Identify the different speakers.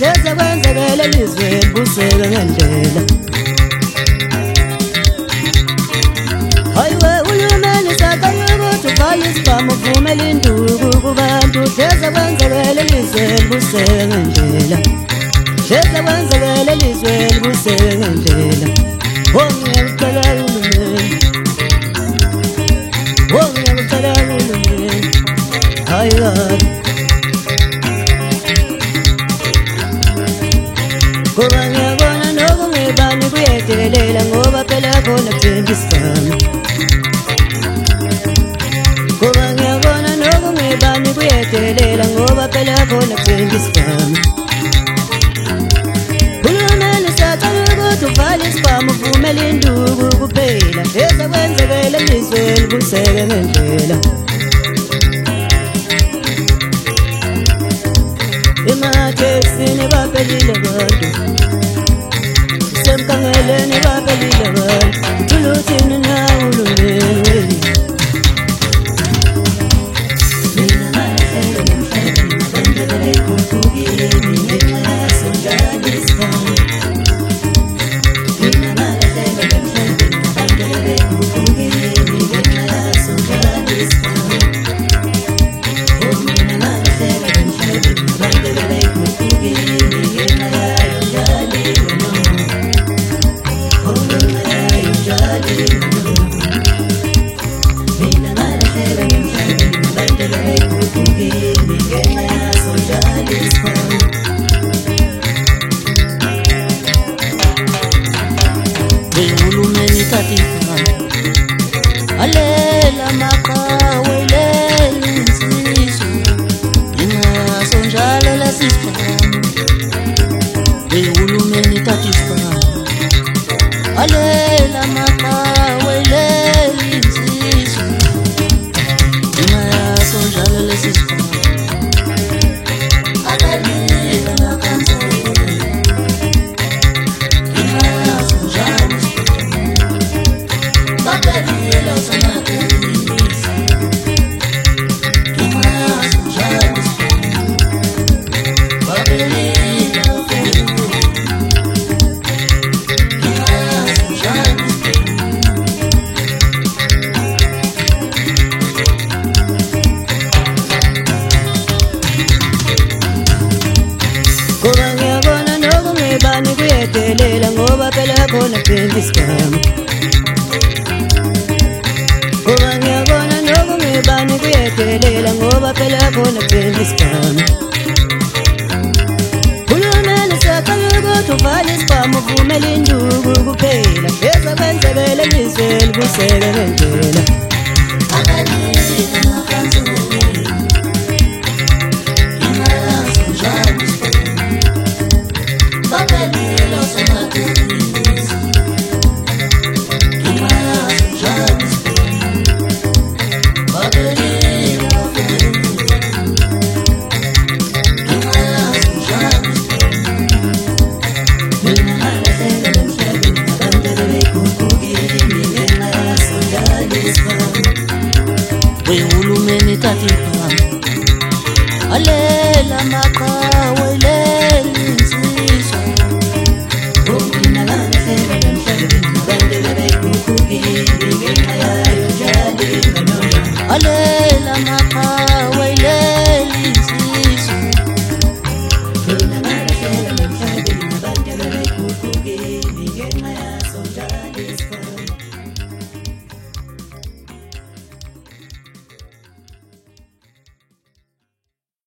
Speaker 1: Eze kwenzekele elizweni buseke ngendlela. Hayiwe uhulumeni sacela ukuthi uvale isibhamu uvumele induku kubantu. Eze kwenzekele elizweni buseke ngendlela. Eze kwenzekele elizweni buseke ngendlela. Ngiyacela uhulumeni, ngiyacela uhulumeni. Hayi kabi ngoba ngiyabona nokungebani kuyedelela ngoba phela khona kuthemba isibhamu. Ngoba ngiyabona nokungebani kuyedelela ngoba phela khona kuthemba isibhamu. Uhulumeni sacela ukuthi uvale isibhamu uvumele induku kuphela. Eze kwenzekele elizweni buseke ngendlela. Emateksini baphelile abantu, semkangeleni baphelile abantu. Thuluthini na uhulumeni. Mina malahlelo emhlabeni ngibandlelele ekhuphukeni ngenxa yaso njalo isibhamu. Mina malahlelo emhlabeni ngibandlelele ekhuphukeni ngenxa yaso njalo isibhamu. Mina malahlelo emhlabeni ngibandlelele ekhuphukeni ngenxa yayo njalo isibhamu. Mina malahlelo emhlabeni ngibandlelele ekhuphukeni ngenxa yaso njalo isibhamu. Uhulumeni thatha ibhamu, alela maqhawe leli insizwa ingaso njalo lesi sibhamu. Uhulumeni thatha isibhamu, alela maqhawe leli insizwa ingaso njalo lesi sibhamu. Abalela makhansela ingaso njalo babelela usomatekisi ingaso njalo babelela ufuna ingaso njalo. Ngoba ngiyabona nokungebani kuyedelela ngoba phela khona kuthemba isibhamu. Ngoba ngiyabona nokungebani kuyedelela ngoba phela khona kuthemba isibhamu. Uhulumeni siyacela ukuthi uvale isibhamu uvumele induku kuphela. Eze kwenzekele elizweni buseke ngendlela. Abalela makhansela ingaso njalo isibhamu. Babelela usomatekisi ingaso njalo isibhamu. Babelela ufuna ingaso njalo isibhamu. Mina malahlelo emhlabeni ngibandlelele ekhuphukeni ngenxa yaso njalo isibhamu. Uhulumeni thatha